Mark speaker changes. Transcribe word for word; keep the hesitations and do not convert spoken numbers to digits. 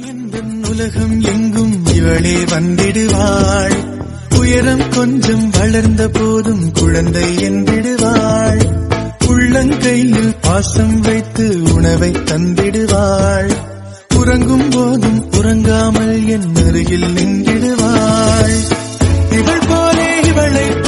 Speaker 1: எந்தன் உலகம் எங்கும் இவளே வந்திடுவாள். உயரம் கொஞ்சம் வளர்ந்த போதும் குழந்தை என்றிடுவாள். உள்ளங்கையில் பாசம் வைத்து உணவை தந்திடுவாள். உறங்கும் போதும் உறங்காமல் என் அருகில் நின்றிடுவாள். இவள் போலே இவளை